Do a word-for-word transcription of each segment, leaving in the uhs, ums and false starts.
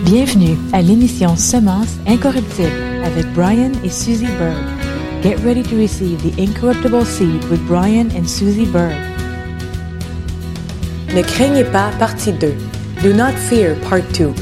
Bienvenue à l'émission Semences incorruptibles avec Brian et Susie Berg. Get ready to receive the incorruptible seed with Brian and Susie Berg. Ne craignez pas, partie deux. Do not fear, part two.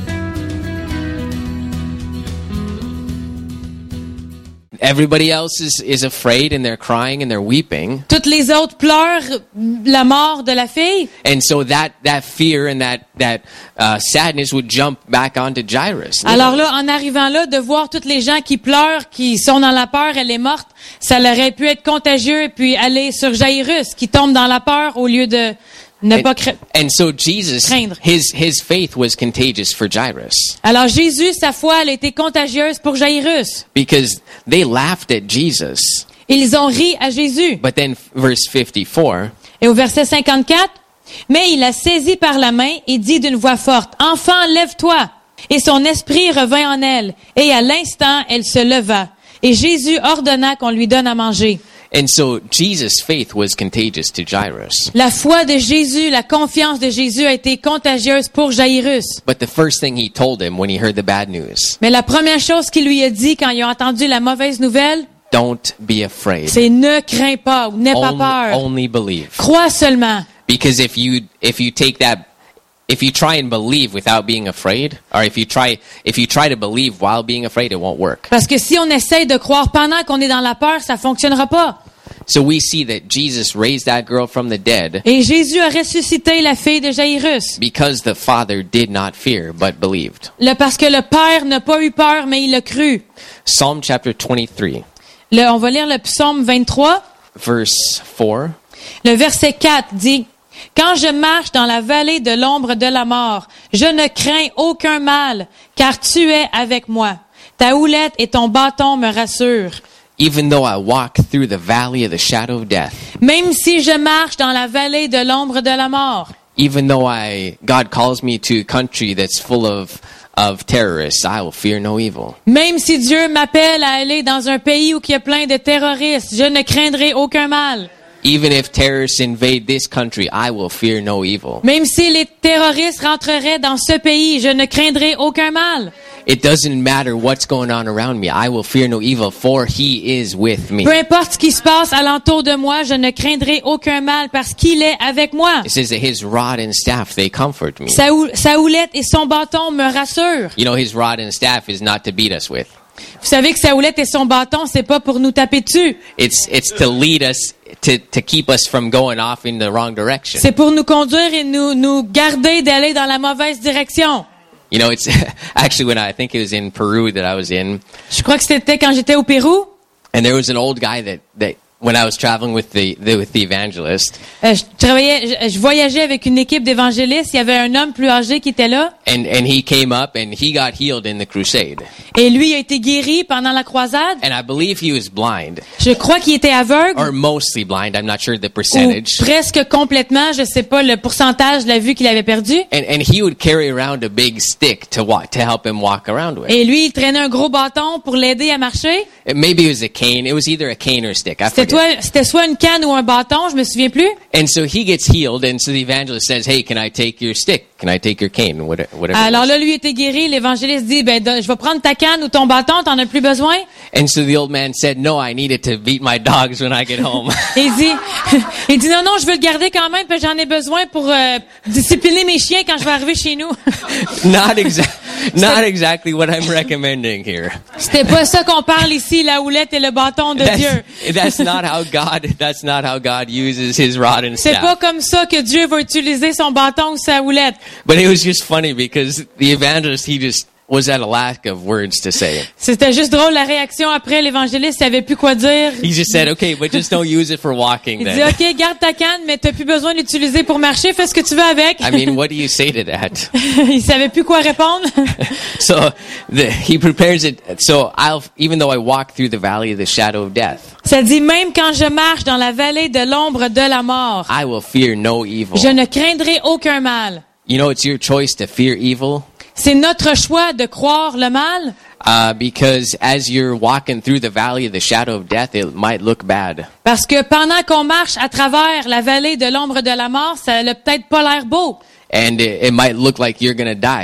Everybody else is, is afraid and they're crying and they're weeping. Toutes les autres pleurent la mort de la fille. And so that, that fear and that, that uh, sadness would jump back onto Jairus. Alors là, en arrivant là, de voir toutes les gens qui pleurent, qui sont dans la peur, elle est morte, ça aurait pu être contagieux et puis aller sur Jairus, qui tombe dans la peur au lieu de ne And, pas cra- and so Jesus, craindre. his, his faith was contagious for Jairus. Alors Jésus, sa foi, elle a été contagieuse pour Jairus. Because they laughed at Jesus. Ils ont ri à Jésus. But then verse fifty-four, Et au verset cinquante-quatre, mais il la saisit par la main et dit d'une voix forte, « Enfant, lève-toi !» Et son esprit revint en elle. Et à l'instant, elle se leva. Et Jésus ordonna qu'on lui donne à manger. and so Jesus' faith was contagious to Jairus. La foi de Jésus, la confiance de Jésus a été contagieuse pour Jairus. But the first thing he told him when he heard the bad news, Mais la première chose qu'il lui a dit quand il a entendu la mauvaise nouvelle, don't be afraid. c'est ne crains pas ou n'aie pas Only, peur. only believe. Crois seulement. Because if you if you take that if you try and believe without being afraid, or if you try if you try to believe while being afraid, it won't work. Parce que si on essaye de croire pendant qu'on est dans la peur, ça fonctionnera pas. So we see that Jesus raised that girl from the dead Et Jésus a ressuscité la fille de Jairus. because the father did not fear but believed. Le, parce que le père n'a pas eu peur, mais il a cru. Psalm chapter twenty-three, Le, on va lire le psaume vingt-trois. verse four. Le verset quatre dit, « Quand je marche dans la vallée de l'ombre de la mort, je ne crains aucun mal, car tu es avec moi. Ta houlette et ton bâton me rassurent. Even though I walk through the valley of the shadow of death, Même si je marche dans la vallée de l'ombre de la mort, even though I God calls me to a country that's full of of terrorists, I will fear no evil. même si Dieu m'appelle à aller dans un pays où il y a plein de terroristes, je ne craindrai aucun mal. Even if terrorists invade this country, I will fear no evil. Même si les terroristes rentreraient dans ce pays, je ne craindrai aucun mal. It doesn't matter what's going on around me. I will fear no evil, for he is with me. Peu importe ce qui se passe alentour de moi, je ne craindrai aucun mal parce qu'il est avec moi. It says that his rod and staff, they comfort me. Sa, hou- sa houlette et son bâton me rassurent. You know, his rod and staff is not to beat us with. Vous savez que sa houlette et son bâton, c'est pas pour nous taper dessus. It's it's to lead us, to, to keep us from going off in the wrong direction. C'est pour nous conduire et nous, nous garder d'aller dans la mauvaise direction. You know, it's actually when I, I think it was in Peru that I was in, Je crois que c'était quand j'étais au Pérou. and there was an old guy that, that when I was traveling with the, the with the evangelist, Euh, je travaillais, je, je voyageais avec une équipe d'évangélistes. Il y avait un homme plus âgé qui était là. and, and he came up and he got healed in the crusade. Et lui a été guéri pendant la croisade. And I believe he was blind, Je crois qu'il était aveugle. or mostly blind. I'm not sure the Ou percentage. presque complètement. Je sais pas le pourcentage de la vue qu'il avait perdu. And and he would carry around a big stick to walk to help him walk around with. Et lui, il traînait un gros bâton pour l'aider à marcher. And maybe it was a cane. It was either a cane or a stick. I C'était, forget. toi- c'était soit une canne ou un bâton, je me souviens plus. And so he gets healed, and so the evangelist says, "Hey, can I take your stick? Can I take your cane? What- Whatever." it Alors was. là, lui était guéri. L'évangéliste dit, ben, don- je vais prendre ta canne ou ton bâton, t'en as plus besoin. And so the old man said, "No, I need it to beat my dogs when I get home." Et il dit, il dit, non, non, je veux le garder quand même, parce que j'en ai besoin pour euh, discipliner mes chiens quand je vais arriver chez nous. not exactly, not exactly what I'm recommending here. C'était pas ça qu'on parle ici, la houlette et le bâton de Dieu. That's, that's not how God. That's not how God uses His rod and C'est pas staff. comme ça que Dieu va utiliser son bâton ou sa houlette. But it was just funny because the evangelist, he just was at a lack of words to say. C'était juste drôle la réaction après l'évangéliste, il savait plus quoi dire. He just said, "Okay, but just don't use it for walking." Il dit, Then, OK, garde ta canne, mais t'as plus besoin de l'utiliser pour marcher, fais ce que tu veux avec. I mean, what do you say to that? Il savait plus quoi répondre. So the, he prepares it. So I'll, even though I walk through the valley of the shadow of death, Ça dit, même quand je marche dans la vallée de l'ombre de la mort, I will fear no evil. je ne craindrai aucun mal. You know, it's your choice to fear evil. C'est notre choix de croire le mal, Uh, because as you're walking through the valley of the shadow of death, it might look bad. parce que pendant qu'on marche à travers la vallée de l'ombre de la mort, ça n'a peut-être pas l'air beau. And it, it might look like you're going to die.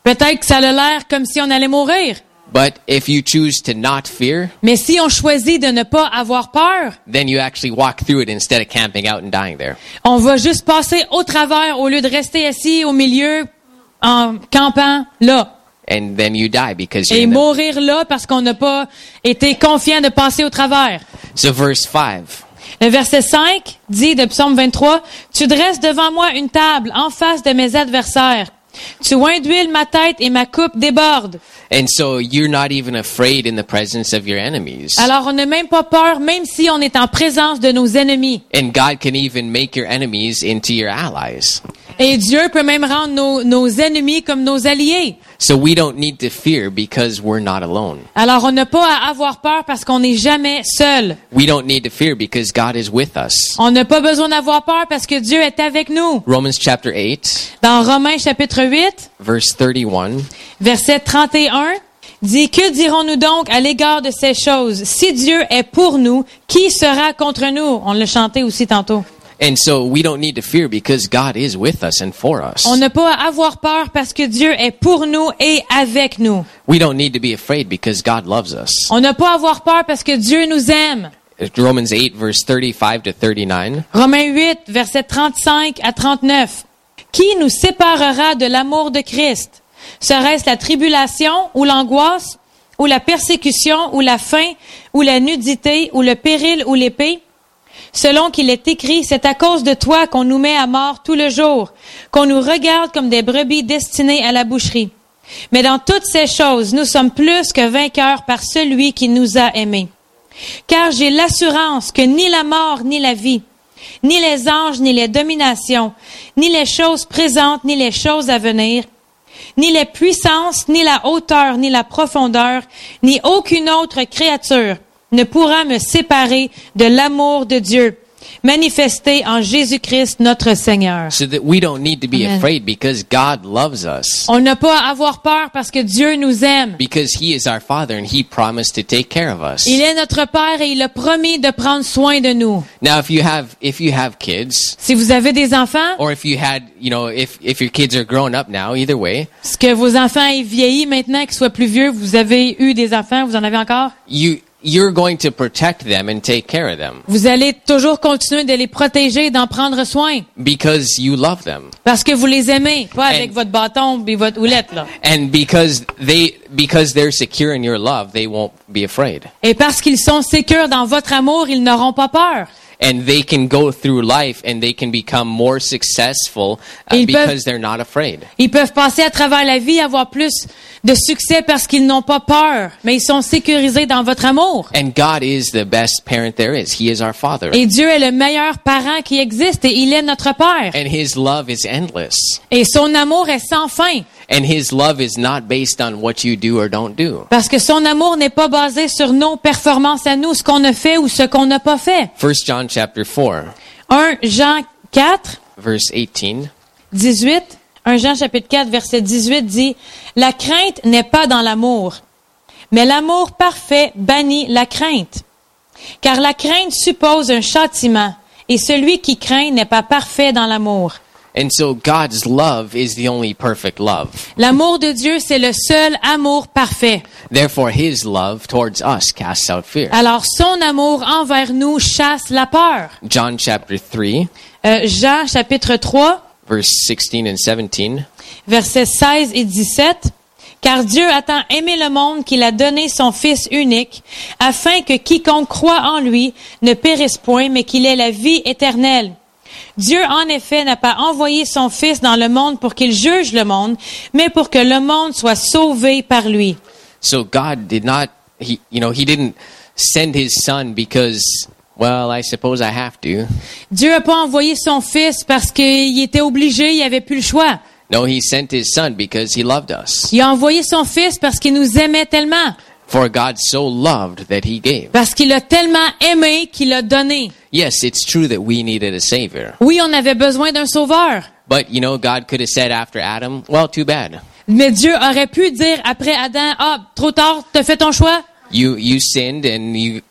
Peut-être que ça a l'air comme si on allait mourir. But if you choose to not fear, Mais si on choisit de ne pas avoir peur, then you actually walk through it instead of camping out and dying there. on va juste passer au travers au lieu de rester assis au milieu en campant là. And then you die because you're Et in the... mourir là parce qu'on n'a pas été confiant de passer au travers. So verse five. Le verset cinq dit de Psaume vingt-trois, « Tu dresses devant moi une table en face de mes adversaires. Tu oins d'huile ma tête et ma coupe déborde. » And so you're not even afraid in the presence of your enemies. Alors on n'a même pas peur, même si on est en présence de nos ennemis. And God can even make your enemies into your allies. Et Dieu peut même rendre nos, nos ennemis comme nos alliés. So we don't need to fear because we're not alone. Alors on n'a pas à avoir peur parce qu'on n'est jamais seul. We don't need to fear because God is with us. On n'a pas besoin d'avoir peur parce que Dieu est avec nous. Romans chapter eight, Dans Romains chapitre huit, verse thirty-one. verset trente et un, dit, « Que dirons-nous donc à l'égard de ces choses? Si Dieu est pour nous, qui sera contre nous? » On l'a chanté aussi tantôt. And so we don't need to fear because God is with us and for us. On n'a pas à avoir peur parce que Dieu est pour nous et avec nous. We don't need to be afraid because God loves us. On n'a pas à avoir peur parce que Dieu nous aime. Romans eight, verse thirty-five to thirty-nine. Romains huit, verset trente-cinq à trente-neuf. « Qui nous séparera de l'amour de Christ? Serait-ce la tribulation ou l'angoisse, ou la persécution, ou la faim, ou la nudité, ou le péril, ou l'épée? Selon qu'il est écrit, c'est à cause de toi qu'on nous met à mort tout le jour, qu'on nous regarde comme des brebis destinées à la boucherie. Mais dans toutes ces choses, nous sommes plus que vainqueurs par celui qui nous a aimés. Car j'ai l'assurance que ni la mort, ni la vie, ni les anges, ni les dominations, ni les choses présentes, ni les choses à venir, ni les puissances, ni la hauteur, ni la profondeur, ni aucune autre créature ne pourra me séparer de l'amour de Dieu, manifesté en Jésus-Christ notre Seigneur. So that we don't need to be Amen. afraid because God loves us. On n'a pas à avoir peur parce que Dieu nous aime. Because He is our Father and He promised to take care of us. Il est notre Père et il a promis de prendre soin de nous. Now, if you have if you have kids, Si vous avez des enfants, or if you had, you know, if if your kids are grown up now, either way, est-ce que vos enfants aient vieilli maintenant, qu'ils soient plus vieux, vous avez eu des enfants, vous en avez encore? you you're going to protect them and take care of them Vous allez toujours continuer de les protéger et d'en prendre soin. because you love them. Parce que vous les aimez, pas avec And- votre bâton et votre houlette, là. And because they because they're secure in your love, they won't be afraid. Et parce qu'ils sont sécures dans votre amour, ils n'auront pas peur. And they can go through life and they can become more successful uh, Ils peuvent- because they're not afraid. Ils peuvent passer à travers la vie, avoir plus de succès parce qu'ils n'ont pas peur, mais ils sont sécurisés dans votre amour. And God is the best parent there is. He is our Father. Et Dieu est le meilleur parent qui existe et il est notre Père. And His love is endless. Et son amour est sans fin. And His love is not based on what you do or don't do. Parce que son amour n'est pas basé sur nos performances à nous, ce qu'on a fait ou ce qu'on n'a pas fait. First John chapter four, un Jean quatre, verse eighteen. dix-huit. un Jean chapitre quatre, verset dix-huit dit, « La crainte n'est pas dans l'amour, mais l'amour parfait bannit la crainte. Car la crainte suppose un châtiment, et celui qui craint n'est pas parfait dans l'amour. » And so God's love is the only perfect love. L'amour de Dieu, c'est le seul amour parfait. Therefore, His love towards us casts out fear. Alors, son amour envers nous chasse la peur. John chapter three, Euh, Jean chapitre trois, verse sixteen and seventeen. versets seize et dix-sept. Car Dieu a tant aimé le monde qu'il a donné son Fils unique, afin que quiconque croit en lui ne périsse point, mais qu'il ait la vie éternelle. Dieu, en effet, n'a pas envoyé son Fils dans le monde pour qu'il juge le monde, mais pour que le monde soit sauvé par lui. So God did not, he, you know, He didn't send His Son because, well, I suppose I have to. Dieu n'a pas envoyé son Fils parce qu'il était obligé, il avait plus le choix. No, He sent His Son because He loved us. Il a envoyé son Fils parce qu'il nous aimait tellement, For God so loved that He gave. parce qu'il a tellement aimé qu'il a donné. Yes, it's true that we needed a Savior. Oui, on avait besoin d'un sauveur. But, you know, God could have said after Adam, well, too bad. Mais Dieu aurait pu dire après Adam, ah, trop tard, t'as fait ton choix. You you sinned and you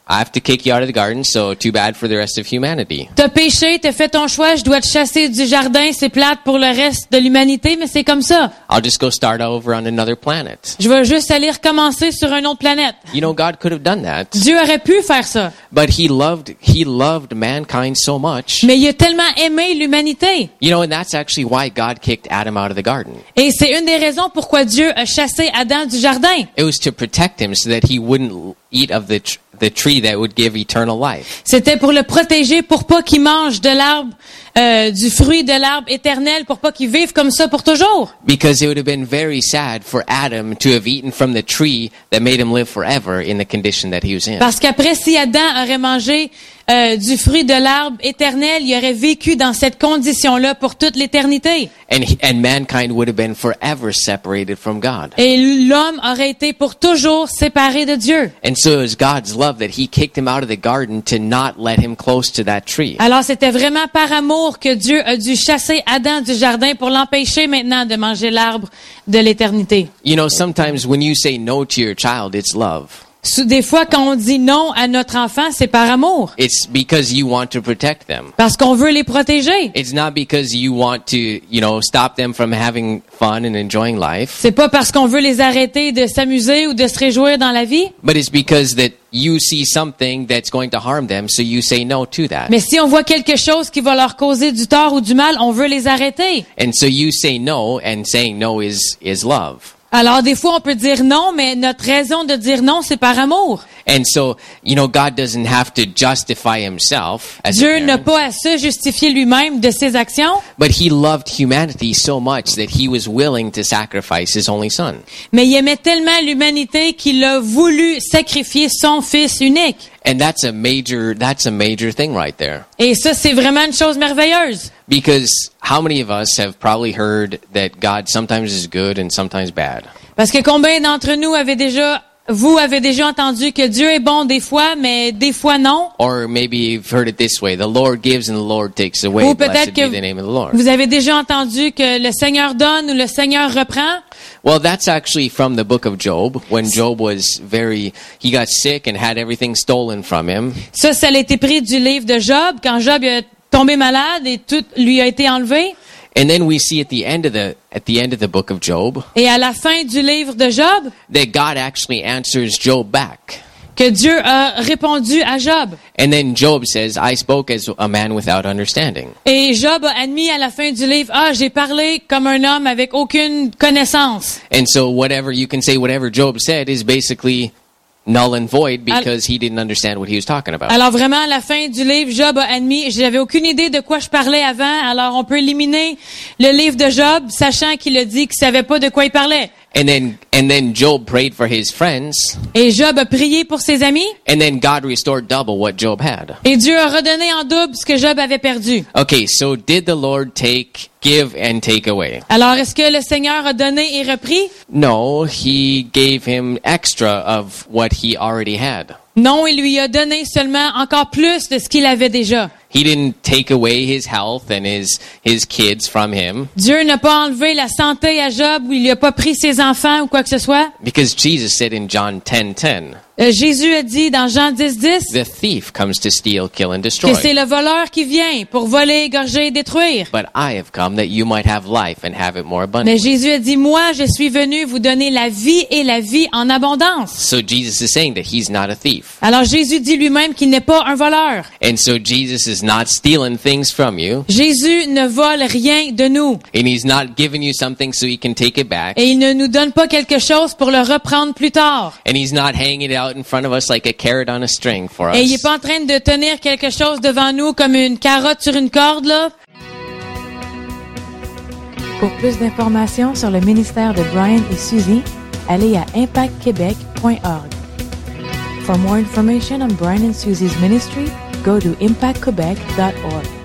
I have to kick you out of the garden, so too bad for the rest of humanity. T'as péché, t'as fait ton choix, je dois te chasser du jardin, c'est plate pour le reste de l'humanité, mais c'est comme ça. I'll just go start over on another planet. Je vais juste aller recommencer sur une autre planète. You know, God could have done that. Dieu aurait pu faire ça. But he loved, he loved mankind so much. Mais il a tellement aimé l'humanité. You know, and that's actually why God kicked Adam out of the garden. Et c'est une des raisons pourquoi Dieu a chassé Adam du jardin. It was to protect him so that he wouldn't eat of the tr- the tree that would give eternal life. C'était pour le protéger, pour pas qu'il mange de l'arbre, euh, du fruit de l'arbre éternel, pour pas qu'il vive comme ça pour toujours. Because it would have been very sad for Adam to have eaten from the tree that made him live forever in the condition that he was in. Parce qu'après, si Adam aurait mangé euh, du fruit de l'arbre éternel, il aurait vécu dans cette condition-là pour toute l'éternité. And he, and mankind would have been forever separated from God. Et l'homme aurait été pour toujours séparé de Dieu. And so it was God's love that he kicked him out of the garden to not let him close to that tree. Alors c'était vraiment par amour que Dieu a dû chasser Adam du jardin pour l'empêcher maintenant de manger l'arbre de l'éternité. You know, sometimes when you say no to your child, it's love. Des fois, quand on dit non à notre enfant, c'est par amour. It's because you want to protect them. Parce qu'on veut les protéger. It's not because you want to, you know, stop them from having fun and enjoying life. C'est pas parce qu'on veut les arrêter de s'amuser ou de se réjouir dans la vie. But it's because that you see something that's going to harm them, so you say no to that. Mais si on voit quelque chose qui va leur causer du tort ou du mal, on veut les arrêter. And so you say no, and saying no is, is love. Alors, des fois, on peut dire non, mais notre raison de dire non, c'est par amour. And so, you know, God doesn't have to justify himself as a Dieu n'a parent, pas à se justifier lui-même de ses actions, but he loved humanity so much that he was willing to sacrifice his only son. mais il aimait tellement l'humanité qu'il a voulu sacrifier son fils unique. And that's a major, that's a major thing right there. Et ça, c'est vraiment une chose merveilleuse. Because how many of us have probably heard that God sometimes is good and sometimes bad? Parce que combien d'entre nous avaient déjà, vous avez déjà entendu que Dieu est bon des fois, mais des fois non? Or maybe you've heard it this way, the Lord gives and the Lord takes away. Ou Blessed peut-être be que the name of the Lord. vous avez déjà entendu que le Seigneur donne ou le Seigneur reprend. Well, that's actually from the book of Job, when Job was very, he got sick and had everything stolen from him. Ça, ça a été pris du livre de Job, quand Job est tombé malade et tout lui a été enlevé. And then we see at the end of the, at the end of the book of Job, Et à la fin du livre de Job, that God actually answers Job back. que Dieu a répondu à Job. And then Job says, I spoke as a man without understanding. Et Job a admis à la fin du livre, ah, j'ai parlé comme un homme avec aucune connaissance. And so whatever, you can say whatever Job said is basically null and void because he didn't understand what he was talking about. Alors vraiment, à la fin du livre, Job a admis, j'avais aucune idée de quoi je parlais avant, alors on peut éliminer le livre de Job, sachant qu'il a dit qu'il savait pas de quoi il parlait. And then, and then Job prayed for his friends, Et Job a prié pour ses amis, and then God restored double what Job had. et Dieu a redonné en double ce que Job avait perdu. Okay, so did the Lord take, give and take away? Alors, est-ce que le Seigneur a donné et repris? No, he gave him extra of what he already had. Non, il lui a donné seulement encore plus de ce qu'il avait déjà. He didn't take away his health and his, his kids from him, Dieu n'a pas enlevé la santé à Job, ou il lui a pas pris ses enfants ou quoi que ce soit. because Jesus said in John ten ten, Euh, Jésus a dit dans Jean dix dix the thief comes to steal, kill, and que destroy. c'est le voleur qui vient pour voler, égorger et détruire. But I have come that you might have life and have it more Mais abundantly. Jésus a dit, moi, je suis venu vous donner la vie et la vie en abondance. So Jesus is saying that he's not a thief. Alors Jésus dit lui-même qu'il n'est pas un voleur. And so Jesus is not stealing things from you, Jésus ne vole rien de nous. and he's not giving you something so he can take it back, Et il ne nous donne pas quelque chose pour le reprendre plus tard. and he's not hanging it out in front of us like a carrot on a string for Et il n'est us. pas en train de tenir quelque chose devant nous comme une carotte sur une corde, là. Pour plus d'informations sur le ministère de Brian et Suzy, allez à impact québec point org. For more information on Brian and Suzy's ministry, go to impact quebec dot org.